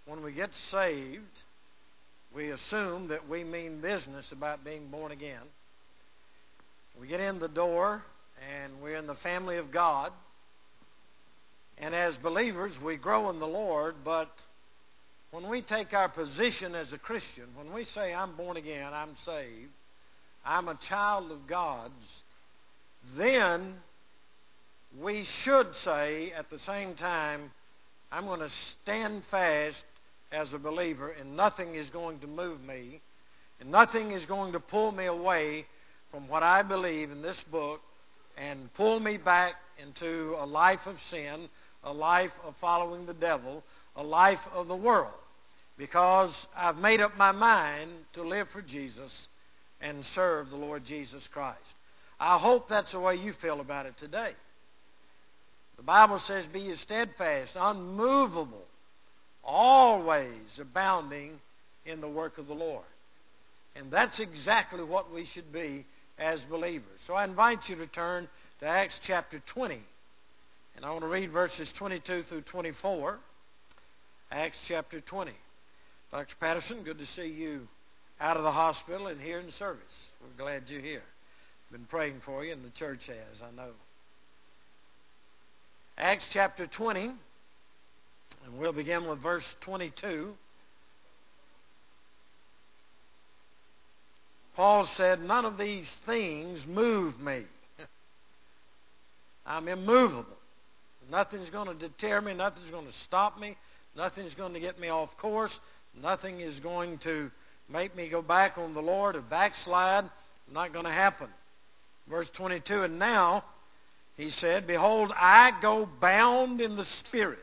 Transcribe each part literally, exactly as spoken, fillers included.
when we get saved, we assume that we mean business about being born again. We get in the door and we're in the family of God. And as believers, we grow in the Lord, but when we take our position as a Christian, when we say, I'm born again, I'm saved, I'm a child of God's, then we should say at the same time, I'm going to stand fast as a believer, and nothing is going to move me, and nothing is going to pull me away from what I believe in this book and pull me back into a life of sin, a life of following the devil, a life of the world, because I've made up my mind to live for Jesus and serve the Lord Jesus Christ. I hope that's the way you feel about it today. The Bible says, be ye steadfast, unmovable, always abounding in the work of the Lord. And that's exactly what we should be as believers. So I invite you to turn to Acts chapter twenty. And I want to read verses twenty-two through twenty-four. Acts chapter twenty. Doctor Patterson, good to see you out of the hospital and here in service. We're glad you're here. Been praying for you, and the church has, I know. Acts chapter twenty, and we'll begin with verse twenty-two. Paul said, none of these things move me. I'm immovable. Nothing's going to deter me. Nothing's going to stop me. Nothing's going to get me off course. Nothing is going to make me go back on the Lord or backslide. Not going to happen. Verse twenty-two, and now, he said, behold, I go bound in the Spirit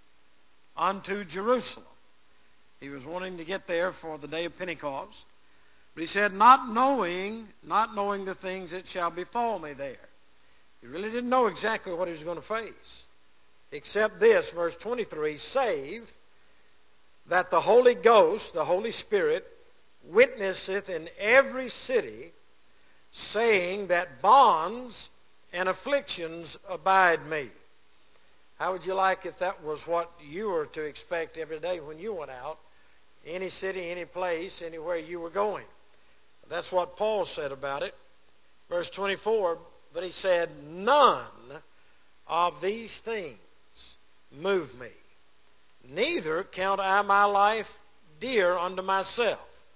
unto Jerusalem. He was wanting to get there for the day of Pentecost. But he said, not knowing, not knowing the things that shall befall me there. He really didn't know exactly what he was going to face. Except this, verse twenty-three, save that the Holy Ghost, the Holy Spirit, witnesseth in every city, saying that bonds and afflictions abide me. How would you like if that was what you were to expect every day when you went out? Any city, any place, anywhere you were going. That's what Paul said about it. Verse twenty-four, but he said, none of these things move me. Neither count I my life dear unto myself.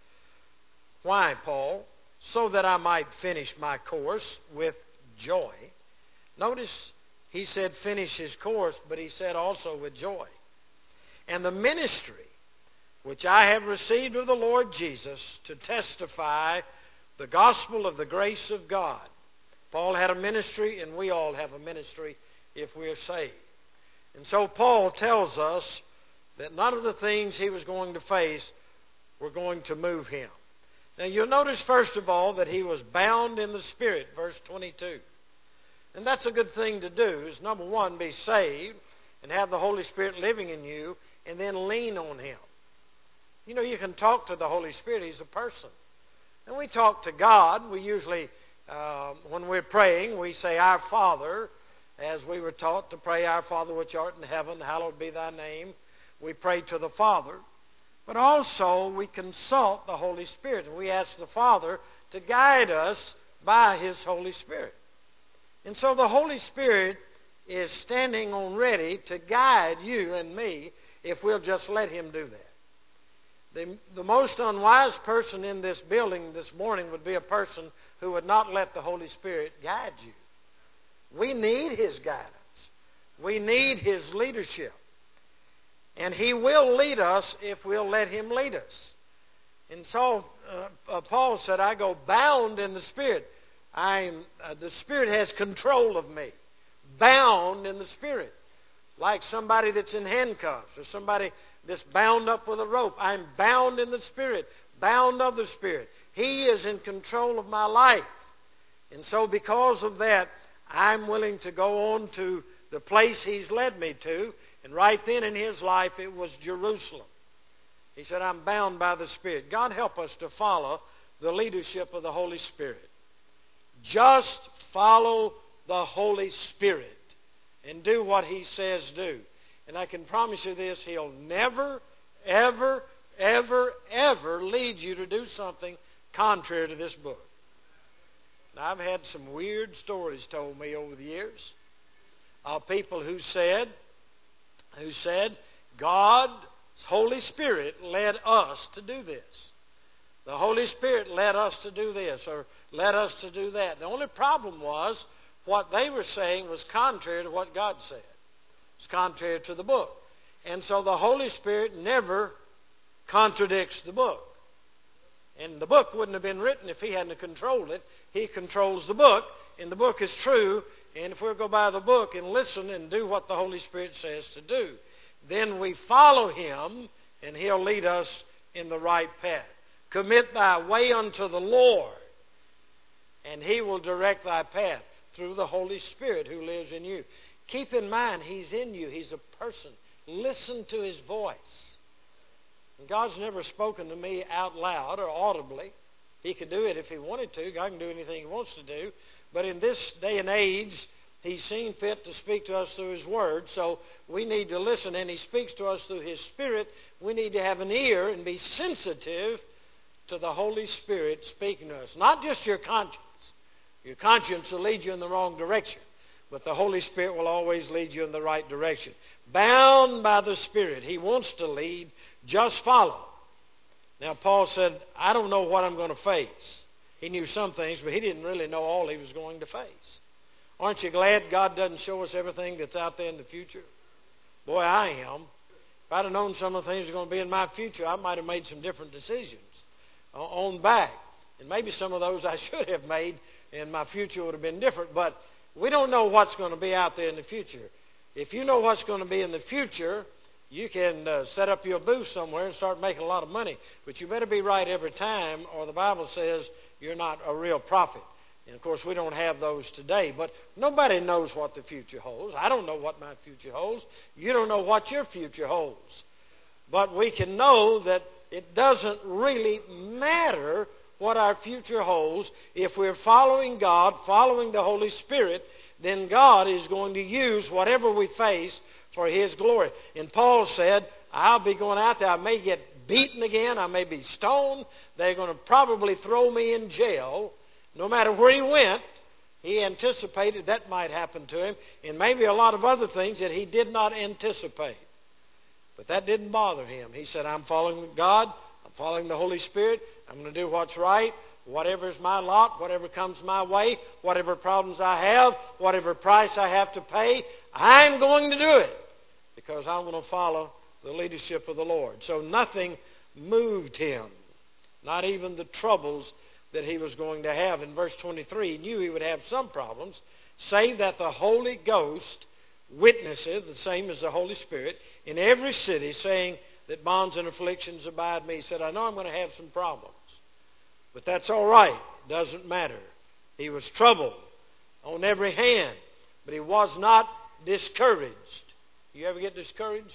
Why, Paul? So that I might finish my course with joy. Notice he said finish his course, but he said also with joy. And the ministry which I have received of the Lord Jesus to testify the gospel of the grace of God. Paul had a ministry, and we all have a ministry if we are saved. And so Paul tells us that none of the things he was going to face were going to move him. Now you'll notice first of all that he was bound in the Spirit, verse twenty-two. And that's a good thing to do, is number one, be saved and have the Holy Spirit living in you, and then lean on Him. You know, you can talk to the Holy Spirit. He's a person. And we talk to God. We usually, uh, when we're praying, we say, Our Father, as we were taught to pray, Our Father which art in heaven, hallowed be thy name. We pray to the Father. But also, we consult the Holy Spirit. And we ask the Father to guide us by His Holy Spirit. And so the Holy Spirit is standing on ready to guide you and me if we'll just let Him do that. The, the most unwise person in this building this morning would be a person who would not let the Holy Spirit guide you. We need His guidance. We need His leadership. And He will lead us if we'll let Him lead us. And so uh, uh, Paul said, I go bound in the Spirit. I'm, uh, the Spirit has control of me. Bound in the Spirit. Like somebody that's in handcuffs or somebody that's bound up with a rope. I'm bound in the Spirit. Bound of the Spirit. He is in control of my life. And so because of that, I'm willing to go on to the place He's led me to. And right then in his life, it was Jerusalem. He said, I'm bound by the Spirit. God help us to follow the leadership of the Holy Spirit. Just follow the Holy Spirit and do what He says do. And I can promise you this, He'll never, ever, ever, ever lead you to do something contrary to this book. Now, I've had some weird stories told me over the years of people who said, who said, God's Holy Spirit led us to do this. The Holy Spirit led us to do this or led us to do that. The only problem was what they were saying was contrary to what God said. It's contrary to the book. And so the Holy Spirit never contradicts the book. And the book wouldn't have been written if He hadn't controlled it. He controls the book, and the book is true. And if we'll go by the book and listen and do what the Holy Spirit says to do, then we follow Him, and He'll lead us in the right path. Commit thy way unto the Lord, and He will direct thy path through the Holy Spirit who lives in you. Keep in mind, He's in you. He's a person. Listen to His voice. And God's never spoken to me out loud or audibly. He could do it if He wanted to. God can do anything He wants to do. But in this day and age, He's seen fit to speak to us through His Word. So we need to listen, and He speaks to us through His Spirit. We need to have an ear and be sensitive to the Holy Spirit speaking to us. Not just your conscience. Your conscience will lead you in the wrong direction. But the Holy Spirit will always lead you in the right direction. Bound by the Spirit. He wants to lead. Just follow. Now, Paul said, I don't know what I'm going to face. He knew some things, but he didn't really know all he was going to face. Aren't you glad God doesn't show us everything that's out there in the future? Boy, I am. If I'd have known some of the things that are going to be in my future, I might have made some different decisions on back. And maybe some of those I should have made, and my future would have been different. But we don't know what's going to be out there in the future. If you know what's going to be in the future, you can uh, set up your booth somewhere and start making a lot of money. But you better be right every time, or the Bible says you're not a real prophet. And, of course, we don't have those today. But nobody knows what the future holds. I don't know what my future holds. You don't know what your future holds. But we can know that it doesn't really matter what our future holds. If we're following God, following the Holy Spirit, then God is going to use whatever we face for His glory. And Paul said, I'll be going out there. I may get beaten again. I may be stoned. They're going to probably throw me in jail. No matter where he went, he anticipated that might happen to him. And maybe a lot of other things that he did not anticipate. But that didn't bother him. He said, I'm following God. I'm following the Holy Spirit. I'm going to do what's right. Whatever is my lot, whatever comes my way, whatever problems I have, whatever price I have to pay, I'm going to do it. Because I'm going to follow the leadership of the Lord. So nothing moved him. Not even the troubles that he was going to have. In verse twenty-three, he knew he would have some problems, save that the Holy Ghost witnesseth, the same as the Holy Spirit, in every city, saying that bonds and afflictions abide me. He said, I know I'm going to have some problems, but that's all right. It doesn't matter. He was troubled on every hand, but he was not discouraged. You ever get discouraged?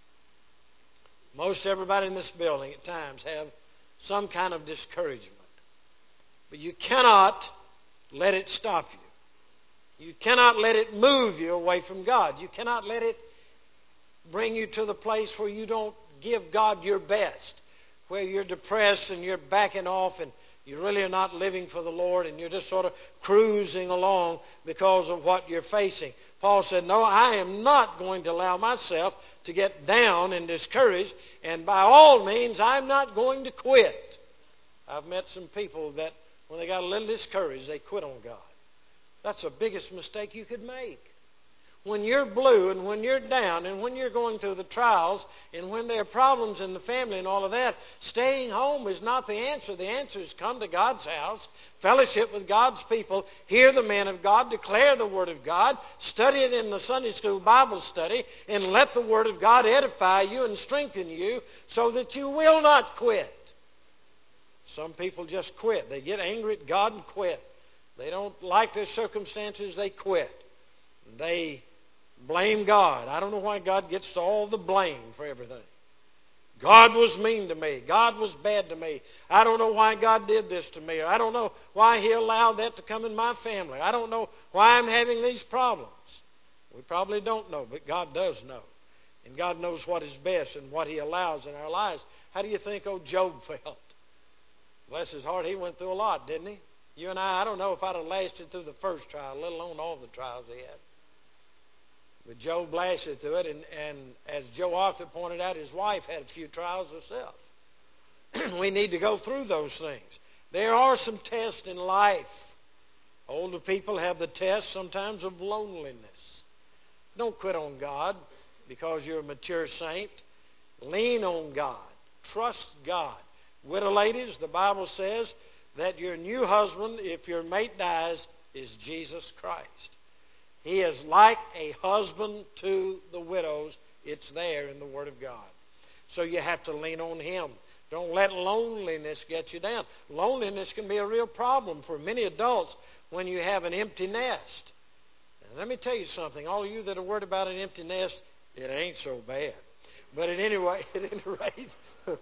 Most everybody in this building at times have some kind of discouragement. But you cannot let it stop you. You cannot let it move you away from God. You cannot let it bring you to the place where you don't give God your best, where you're depressed and you're backing off and you really are not living for the Lord and you're just sort of cruising along because of what you're facing. Paul said, no, I am not going to allow myself to get down and discouraged, and by all means, I'm not going to quit. I've met some people that when they got a little discouraged, they quit on God. That's the biggest mistake you could make. When you're blue and when you're down and when you're going through the trials and when there are problems in the family and all of that, staying home is not the answer. The answer is come to God's house, fellowship with God's people, hear the man of God, declare the Word of God, study it in the Sunday school Bible study, and let the Word of God edify you and strengthen you so that you will not quit. Some people just quit. They get angry at God and quit. They don't like their circumstances, they quit. They blame God. I don't know why God gets all the blame for everything. God was mean to me. God was bad to me. I don't know why God did this to me. I don't know why He allowed that to come in my family. I don't know why I'm having these problems. We probably don't know, but God does know. And God knows what is best and what He allows in our lives. How do you think old Job felt? Bless his heart, he went through a lot, didn't he? You and I, I don't know if I'd have lasted through the first trial, let alone all the trials he had. But Job lasted through it, and, and as Joe often pointed out, his wife had a few trials herself. We need to go through those things. There are some tests in life. Older people have the test sometimes of loneliness. Don't quit on God because you're a mature saint. Lean on God. Trust God. Widow ladies, the Bible says that your new husband, if your mate dies, is Jesus Christ. He is like a husband to the widows. It's there in the Word of God. So you have to lean on Him. Don't let loneliness get you down. Loneliness can be a real problem for many adults when you have an empty nest. And let me tell you something. All of you that are worried about an empty nest, it ain't so bad. But at any rate, at any rate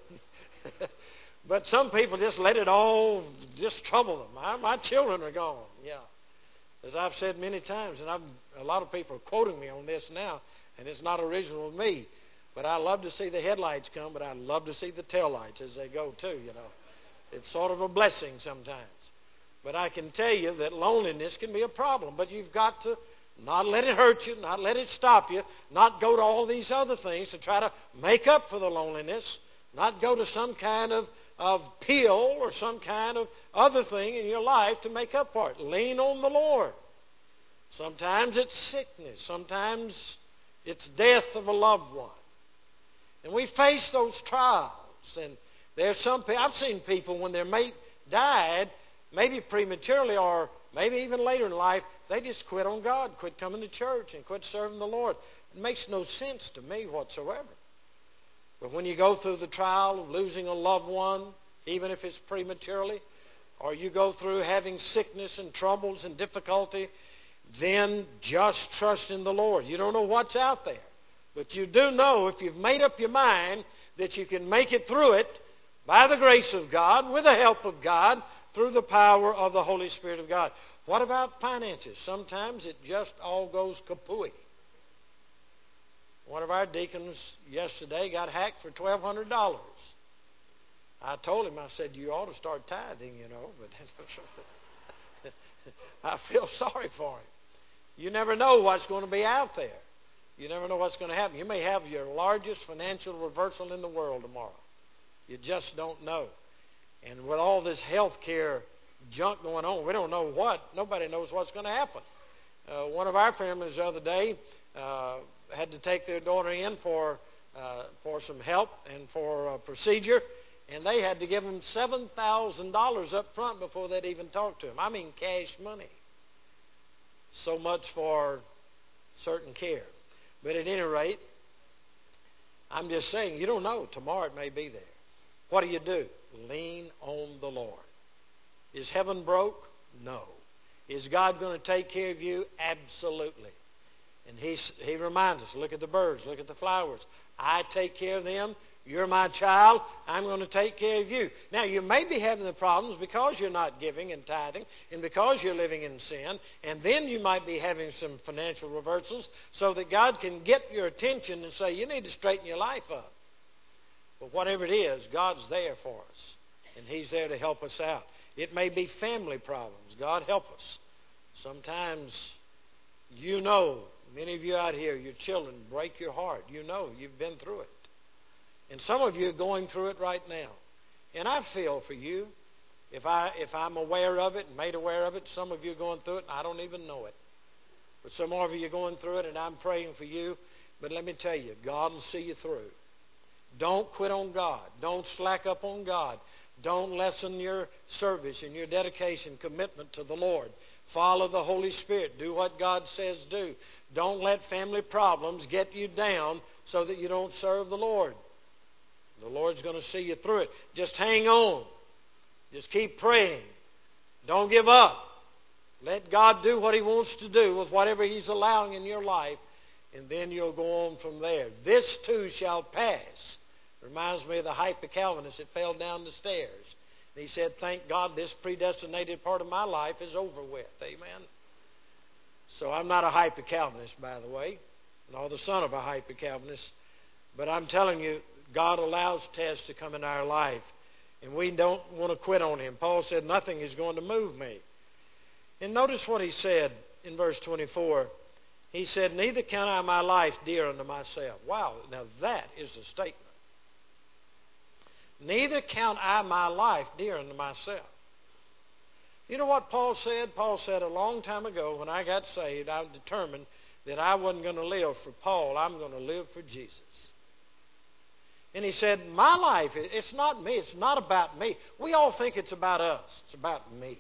but some people just let it all just trouble them. My, my children are gone. Yeah. As I've said many times, and I'm, a lot of people are quoting me on this now, and it's not original with me, but I love to see the headlights come, but I love to see the taillights as they go too, you know. It's sort of a blessing sometimes. But I can tell you that loneliness can be a problem, but you've got to not let it hurt you, not let it stop you, not go to all these other things to try to make up for the loneliness, not go to some kind of of pill or some kind of other thing in your life to make up for it. Lean on the Lord. Sometimes it's sickness. Sometimes it's death of a loved one. And we face those trials. And there's some people, I've seen people when their mate died, maybe prematurely or maybe even later in life, they just quit on God, quit coming to church and quit serving the Lord. It makes no sense to me whatsoever. But when you go through the trial of losing a loved one, even if it's prematurely, or you go through having sickness and troubles and difficulty, then just trust in the Lord. You don't know what's out there. But you do know, if you've made up your mind, that you can make it through it by the grace of God, with the help of God, through the power of the Holy Spirit of God. What about finances? Sometimes it just all goes kapooey. One of our deacons yesterday got hacked for twelve hundred dollars. I told him, I said, you ought to start tithing, you know. But I feel sorry for him. You never know what's going to be out there. You never know what's going to happen. You may have your largest financial reversal in the world tomorrow. You just don't know. And with all this health care junk going on, we don't know what. Nobody knows what's going to happen. Uh, one of our families the other day uh, had to take their daughter in for uh, for some help and for a procedure, and they had to give them seven thousand dollars up front before they'd even talk to him. I mean cash money. So much for certain care. But at any rate, I'm just saying, you don't know. Tomorrow it may be there. What do you do? Lean on the Lord. Is heaven broke? No. Is God going to take care of you? Absolutely. And he, he reminds us, look at the birds, look at the flowers. I take care of them. You're my child. I'm going to take care of you. Now, you may be having the problems because you're not giving and tithing and because you're living in sin. And then you might be having some financial reversals so that God can get your attention and say, you need to straighten your life up. But whatever it is, God's there for us. And He's there to help us out. It may be family problems. God help us. Sometimes, you know, many of you out here, your children break your heart. You know, you've been through it. And some of you are going through it right now. And I feel for you. If, I, if I'm aware of it and made aware of it, some of you are going through it and I don't even know it. But some more of you are going through it and I'm praying for you. But let me tell you, God will see you through. Don't quit on God. Don't slack up on God. Don't lessen your service and your dedication, commitment to the Lord. Follow the Holy Spirit. Do what God says do. Don't let family problems get you down so that you don't serve the Lord. The Lord's going to see you through it. Just hang on. Just keep praying. Don't give up. Let God do what He wants to do with whatever He's allowing in your life, and then you'll go on from there. This too shall pass. Reminds me of the hyper-Calvinist that fell down the stairs. And he said, thank God this predestinated part of my life is over with. Amen. So I'm not a hyper-Calvinist, by the way, nor the son of a hyper-Calvinist. But I'm telling you, God allows tests to come in our life, and we don't want to quit on Him. Paul said, nothing is going to move me. And notice what he said in verse twenty-four. He said, neither count I my life dear unto myself. Wow, now that is a statement. Neither count I my life dear unto myself. You know what Paul said? Paul said a long time ago when I got saved, I determined that I wasn't going to live for Paul. I'm going to live for Jesus. And he said, my life, it's not me. It's not about me. We all think it's about us. It's about me.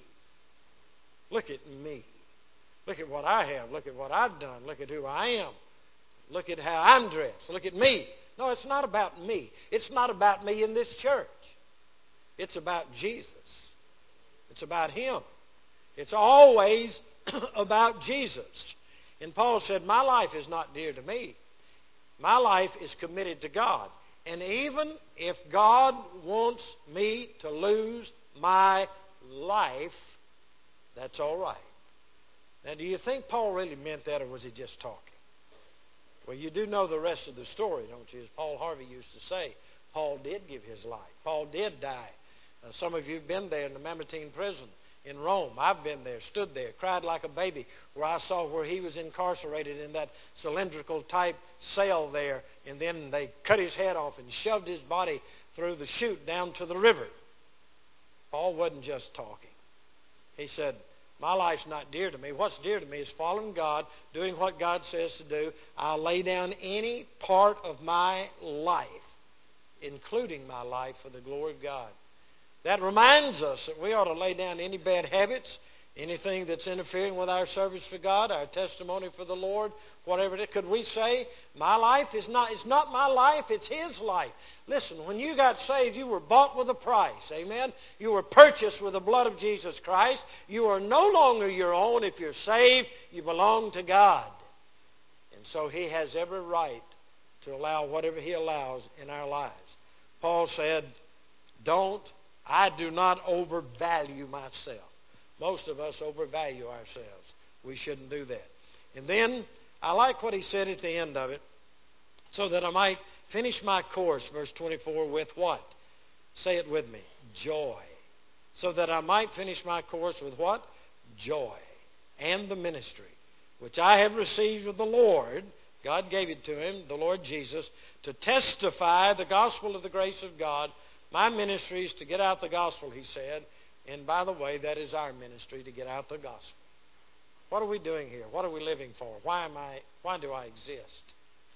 Look at me. Look at what I have. Look at what I've done. Look at who I am. Look at how I'm dressed. Look at me. No, it's not about me. It's not about me in this church. It's about Jesus. It's about Him. It's always about Jesus. And Paul said, my life is not dear to me. My life is committed to God. And even if God wants me to lose my life, that's all right. Now, do you think Paul really meant that, or was he just talking? Well, you do know the rest of the story, don't you? As Paul Harvey used to say, Paul did give his life. Paul did die. Uh, some of you have been there in the Mamertine prison in Rome. I've been there, stood there, cried like a baby, where I saw where he was incarcerated in that cylindrical type cell there, and then they cut his head off and shoved his body through the chute down to the river. Paul wasn't just talking. He said, my life's not dear to me. What's dear to me is following God, doing what God says to do. I'll lay down any part of my life, including my life, for the glory of God. That reminds us that we ought to lay down any bad habits, anything that's interfering with our service for God, our testimony for the Lord, whatever it is. Could we say, my life is not, it's not my life, it's His life. Listen, when you got saved, you were bought with a price. Amen? You were purchased with the blood of Jesus Christ. You are no longer your own. If you're saved, you belong to God. And so He has every right to allow whatever He allows in our lives. Paul said, don't, I do not overvalue myself. Most of us overvalue ourselves. We shouldn't do that. And then, I like what he said at the end of it, so that I might finish my course, verse twenty-four, with what? Say it with me. Joy. So that I might finish my course with what? Joy. And the ministry, which I have received of the Lord. God gave it to him, the Lord Jesus, to testify the gospel of the grace of God. My ministry is to get out the gospel, he said. And by the way, that is our ministry, to get out the gospel. What are we doing here? What are we living for? Why am I? Why do I exist?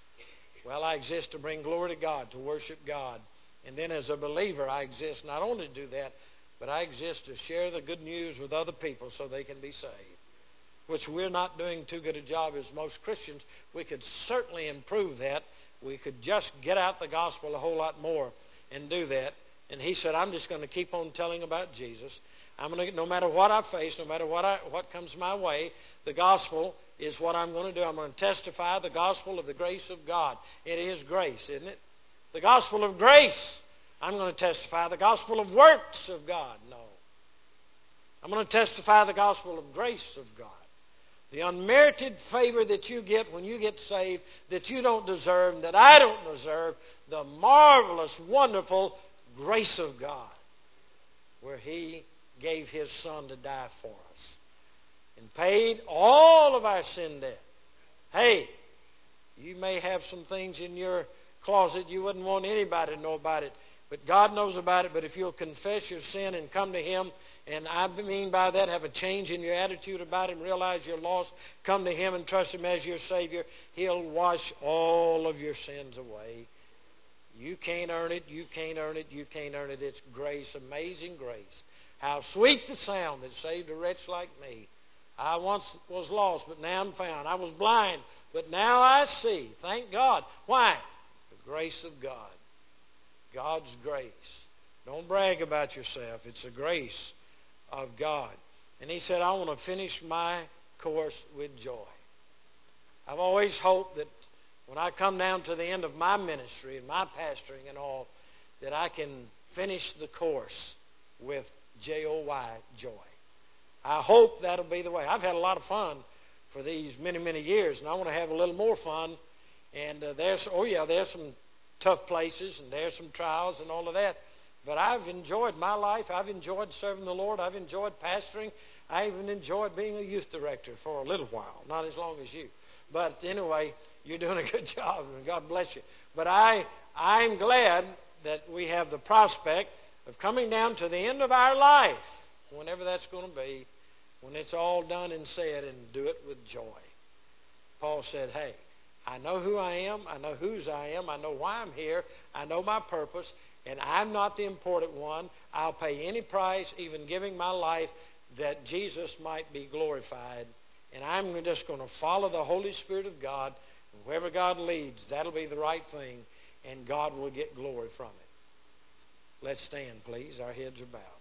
Well, I exist to bring glory to God, to worship God. And then as a believer, I exist not only to do that, but I exist to share the good news with other people so they can be saved, which we're not doing too good a job as most Christians. We could certainly improve that. We could just get out the gospel a whole lot more and do that. And he said, I'm just going to keep on telling about Jesus. I'm going to, no matter what I face, no matter what I, what comes my way, the gospel is what I'm going to do. I'm going to testify the gospel of the grace of God. It is grace, isn't it? The gospel of grace. I'm going to testify the gospel of works of God. No. I'm going to testify the gospel of grace of God. The unmerited favor that you get when you get saved, that you don't deserve, that I don't deserve, the marvelous, wonderful grace of God, where He gave His Son to die for us and paid all of our sin debt. Hey, you may have some things in your closet you wouldn't want anybody to know about it, but God knows about it. But if you'll confess your sin and come to Him, and I mean by that, have a change in your attitude about Him, realize you're lost, come to Him and trust Him as your Savior, He'll wash all of your sins away. You can't earn it, you can't earn it, you can't earn it. It's grace, amazing grace. How sweet the sound that saved a wretch like me. I once was lost, but now I'm found. I was blind, but now I see. Thank God. Why? The grace of God. God's grace. Don't brag about yourself. It's the grace of God. And he said, I want to finish my course with joy. I've always hoped that when I come down to the end of my ministry and my pastoring and all, that I can finish the course with J O Y, joy. I hope that'll be the way. I've had a lot of fun for these many, many years, and I want to have a little more fun. And uh, there's, oh yeah, there's some tough places and there's some trials and all of that. But I've enjoyed my life. I've enjoyed serving the Lord. I've enjoyed pastoring. I even enjoyed being a youth director for a little while, not as long as you. But anyway, you're doing a good job, and God bless you. But I, I'm glad that we have the prospect of coming down to the end of our life, whenever that's going to be, when it's all done and said, and do it with joy. Paul said, hey, I know who I am. I know whose I am. I know why I'm here. I know my purpose. And I'm not the important one. I'll pay any price, even giving my life, that Jesus might be glorified. And I'm just going to follow the Holy Spirit of God. And wherever God leads, that'll be the right thing. And God will get glory from it. Let's stand, please. Our heads are bowed.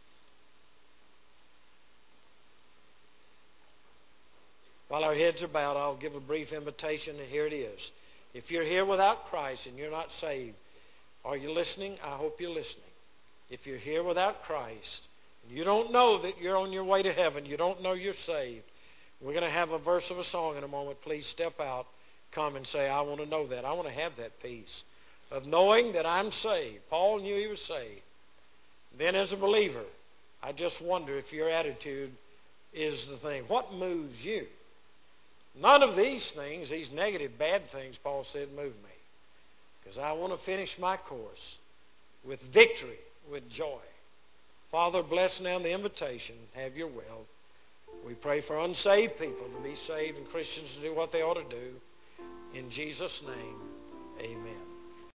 While our heads are bowed, I'll give a brief invitation, and here it is. If you're here without Christ and you're not saved, are you listening? I hope you're listening. If you're here without Christ, and you don't know that you're on your way to heaven, you don't know you're saved, we're going to have a verse of a song in a moment. Please step out, come and say, I want to know that. I want to have that peace of knowing that I'm saved. Paul knew he was saved. Then as a believer, I just wonder if your attitude is the thing. What moves you? None of these things, these negative, bad things, Paul said, move me. Because I want to finish my course with victory, with joy. Father, bless now the invitation. Have your will. We pray for unsaved people to be saved and Christians to do what they ought to do. In Jesus' name, amen.